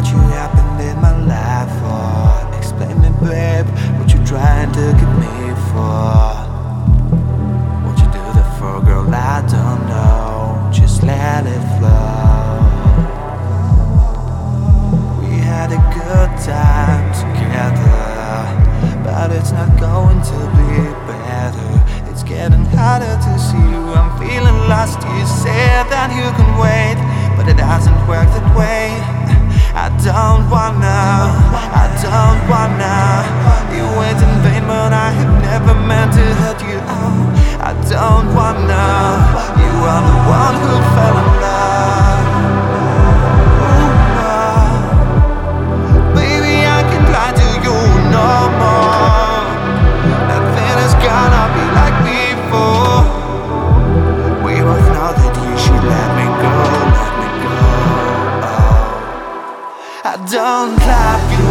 what you happened in my life for. Explain me, babe, what you trying to get me for. What you do that for, girl, I don't know. Just let it flow. We had a good time together, but it's not going to be better. It's getting harder to see you, I'm feeling lost. You said that you can wait, but it doesn't work that way. I don't wanna you wait in vain, but I have never meant to hurt you. I don't wanna, you are the one who fell in love. Baby, I can't lie to you no more. Nothing is gonna be like before. We both know that you should let me go. I don't love you.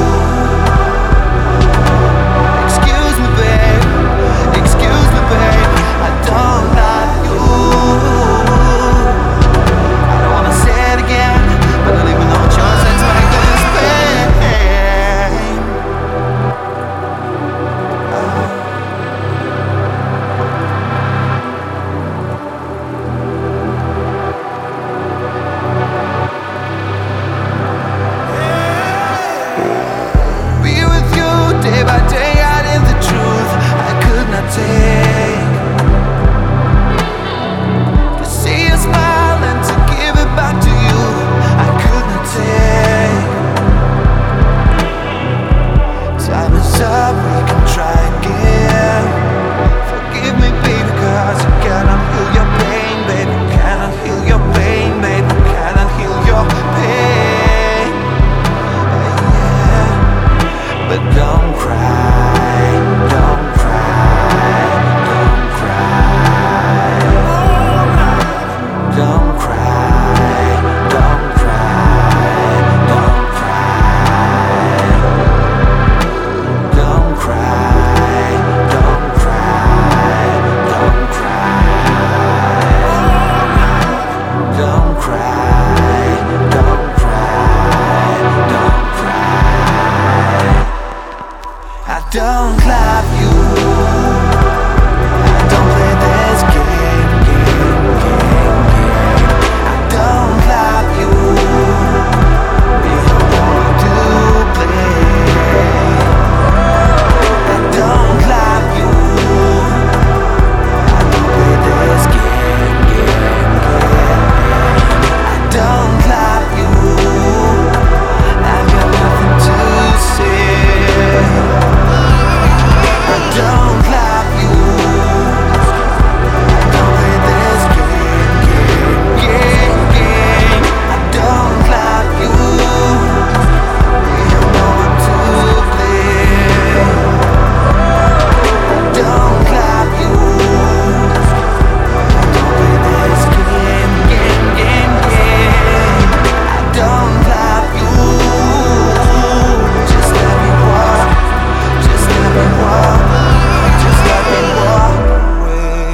Excuse me, babe. Excuse me, babe. I don't love you. I don't wanna say it again, but I don't even know what choice it's like this pain. Day by day, I did the truth I could not take. To see you smile and to give it back to you, I could not take. Time is up, we can try again. Forgive me, baby, cause I cannot heal your pain, baby. Cannot heal your pain, baby. Cannot heal your pain. But don't cry, don't cry, don't cry. Don't cry, don't cry, don't cry. Don't cry, don't cry, don't cry. Don't cry, don't cry, don't cry. I don't love you. I don't play this game. I don't love you. We have more to play. I don't love you. I don't play this game. I don't love you. I've got nothing to say. I don't love you. Don't play this game. I don't love you. We have no one to play. I don't love you. Don't play this game. I don't love you. Just let me walk. Just let me walk. Just let me walk away.